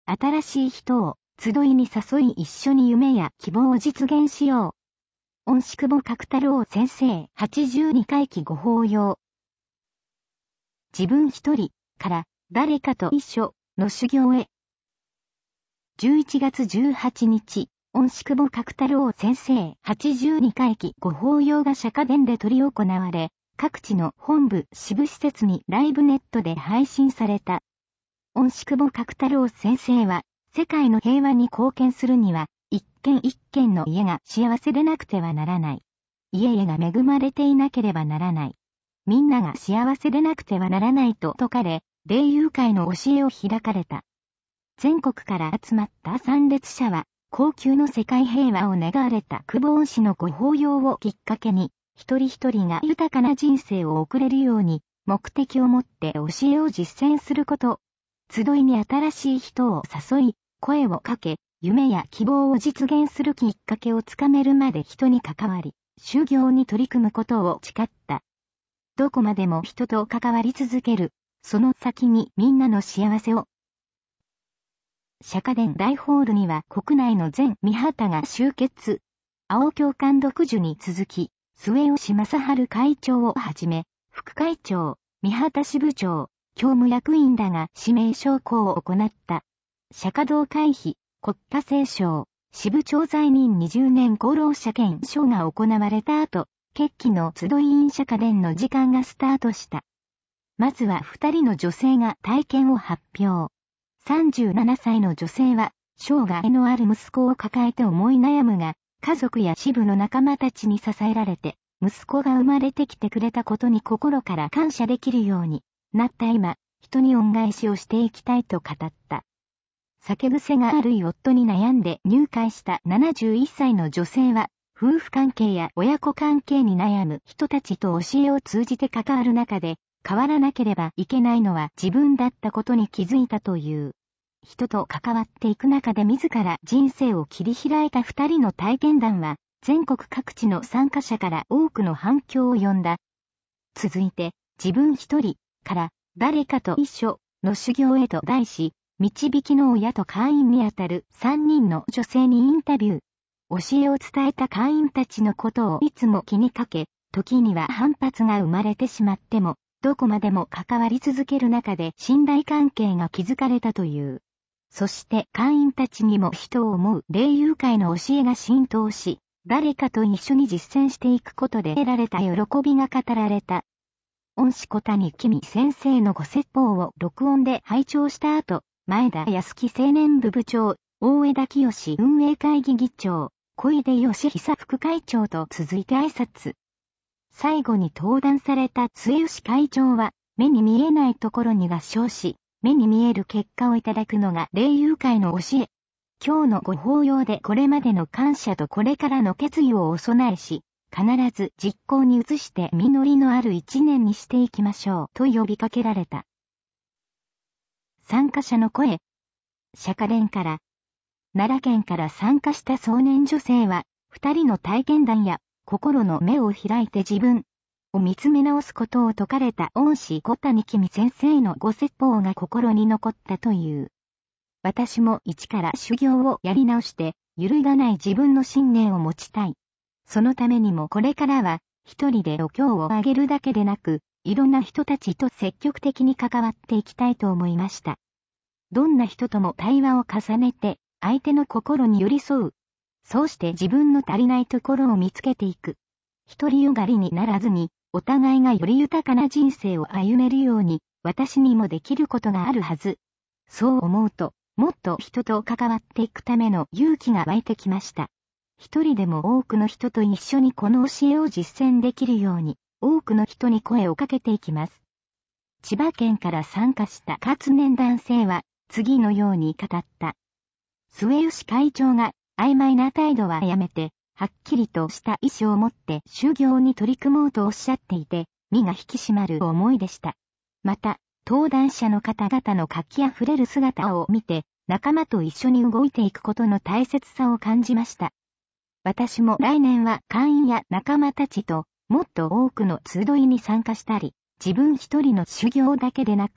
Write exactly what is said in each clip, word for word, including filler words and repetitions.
新しい人を集いに誘い一緒に夢や希望を実現しよう。恩師久保角太郎先生はちじゅうにかい忌ご法要。自分一人から誰かと一緒の修行へ。じゅういちがつじゅうはちにち、恩師久保角太郎先生はちじゅうにかい忌ご法要が釈迦殿で執り行われ、各地の本部支部施設にライブネットで配信された。恩師久保角太郎先生は、世界の平和に貢献するには、一軒一軒の家が幸せでなくてはならない。家々が恵まれていなければならない。みんなが幸せでなくてはならないと説かれ、霊友会の教えを開かれた。全国から集まった参列者は、恒久の世界平和を願われた久保恩師のご法要をきっかけに、一人一人が豊かな人生を送れるように、目的を持って教えを実践すること。集いに新しい人を誘い、声をかけ、夢や希望を実現するきっかけをつかめるまで人に関わり、修行に取り組むことを誓った。どこまでも人と関わり続ける、その先にみんなの幸せを。釈迦殿大ホールには国内の全御旗が集結。青教官独樹に続き、末吉正治会長をはじめ、副会長、御旗支部長、教務役員らが指名昇降を行った。釈迦堂会費、国家斉唱、支部長在任にじゅうねん功労者顕彰が行われた後、決起の集い員釈迦殿の時間がスタートした。まずは二人の女性が体験を発表。さんじゅうななさいの女性は、生涯のある息子を抱えて思い悩むが、家族や支部の仲間たちに支えられて、息子が生まれてきてくれたことに心から感謝できるようになった今、人に恩返しをしていきたいと語った。酒癖がある夫に悩んで入会したななじゅういっさいの女性は、夫婦関係や親子関係に悩む人たちと教えを通じて関わる中で、変わらなければいけないのは自分だったことに気づいたという。人と関わっていく中で自ら人生を切り開いた二人の体験談は、全国各地の参加者から多くの反響を呼んだ。続いて、自分一人から誰かと一緒の修行へと題し、導きの親と会員にあたる三人の女性にインタビュー。教えを伝えた会員たちのことをいつも気にかけ、時には反発が生まれてしまっても、どこまでも関わり続ける中で信頼関係が築かれたという。そして会員たちにも人を思う霊友会の教えが浸透し、誰かと一緒に実践していくことで得られた喜びが語られた。恩師小谷公先生のご説法を録音で拝聴した後、前田康樹青年部部長、大枝清運営会議議長、小出義久副会長と続いて挨拶。最後に登壇された末吉会長は、目に見えないところに合唱し、目に見える結果をいただくのが霊友会の教え。今日のご法要でこれまでの感謝とこれからの決意をお供えし、必ず実行に移して実りのある一年にしていきましょうと呼びかけられた。参加者の声。釈迦殿から。奈良県から参加した壮年女性は、二人の体験談や心の目を開いて自分を見つめ直すことを説かれた恩師小谷公先生のご説法が心に残ったという。私も一から修行をやり直して、揺るがない自分の信念を持ちたい。そのためにもこれからは、一人でお経をあげるだけでなく、いろんな人たちと積極的に関わっていきたいと思いました。どんな人とも対話を重ねて、相手の心に寄り添う。そうして自分の足りないところを見つけていく。独りよがりにならずに、お互いがより豊かな人生を歩めるように、私にもできることがあるはず。そう思うと、もっと人と関わっていくための勇気が湧いてきました。一人でも多くの人と一緒にこの教えを実践できるように、多くの人に声をかけていきます。千葉県から参加した活年男性は、次のように語った。末吉会長が、曖昧な態度はやめて、はっきりとした意志を持って修行に取り組もうとおっしゃっていて、身が引き締まる思いでした。また、登壇者の方々の活気あふれる姿を見て、仲間と一緒に動いていくことの大切さを感じました。私も来年は会員や仲間たちと、もっと多くの集いに参加したり、自分一人の修行だけでなく、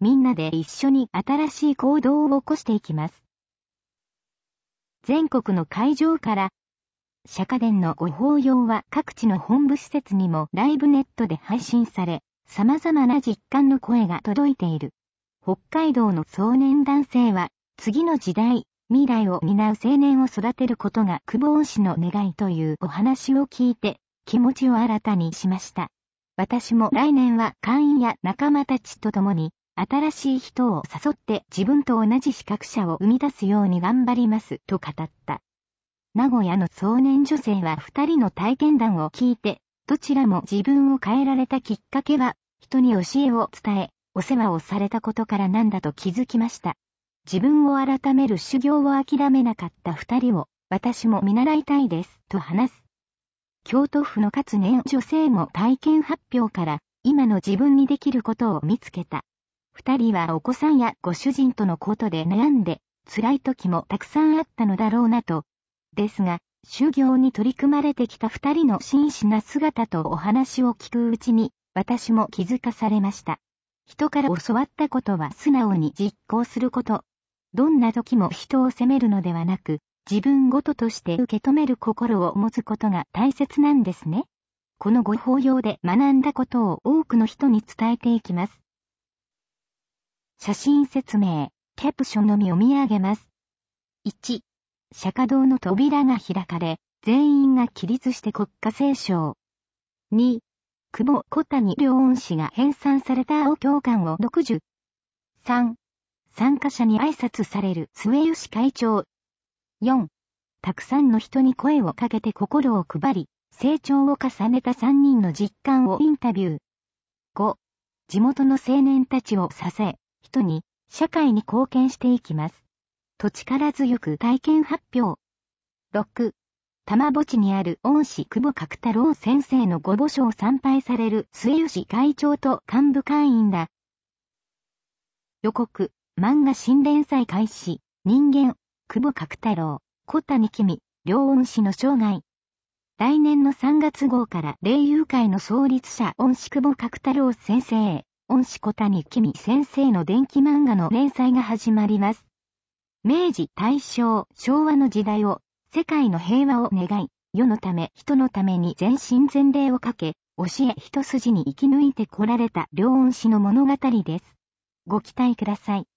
みんなで一緒に新しい行動を起こしていきます。全国の会場から、釈迦伝のご法要は各地の本部施設にもライブネットで配信され、様々な実感の声が届いている。北海道の壮年男性は、次の時代、未来を担う青年を育てることが久保恩師の願いというお話を聞いて、気持ちを新たにしました。私も来年は会員や仲間たちと共に、新しい人を誘って自分と同じ資格者を生み出すように頑張りますと語った。名古屋の壮年女性は二人の体験談を聞いて、どちらも自分を変えられたきっかけは、人に教えを伝え、お世話をされたことからなんだと気づきました。自分を改める修行を諦めなかった二人を、私も見習いたいです、と話す。京都府の勝年女性も体験発表から、今の自分にできることを見つけた。二人はお子さんやご主人とのことで悩んで、辛い時もたくさんあったのだろうなと。ですが、修行に取り組まれてきた二人の真摯な姿とお話を聞くうちに、私も気づかされました。人から教わったことは素直に実行すること。どんな時も人を責めるのではなく、自分ごととして受け止める心を持つことが大切なんですね。このご法要で学んだことを多くの人に伝えていきます。写真説明、キャプションのみ読み上げます。いち、釈迦堂の扉が開かれ、全員が起立して国歌斉唱。に、久保小谷良恩師が編纂されたお経巻を読受。さん、参加者に挨拶される末吉会長。よん、たくさんの人に声をかけて心を配り、成長を重ねたさんにんの実感をインタビュー。ご、地元の青年たちを支え、人に、社会に貢献していきます。と力強く体験発表。ろく、玉墓地にある恩師久保角太郎先生のご墓所を参拝される末吉会長と幹部会員だ。予告、漫画新連載開始、人間、久保角太郎、小谷公、良恩師の生涯。来年のさんがつ号から霊友会の創立者恩師久保角太郎先生、恩師小谷公先生の伝記漫画の連載が始まります。明治、大正、昭和の時代を、世界の平和を願い、世のため人のために全身全霊をかけ、教え一筋に生き抜いてこられた良恩師の物語です。ご期待ください。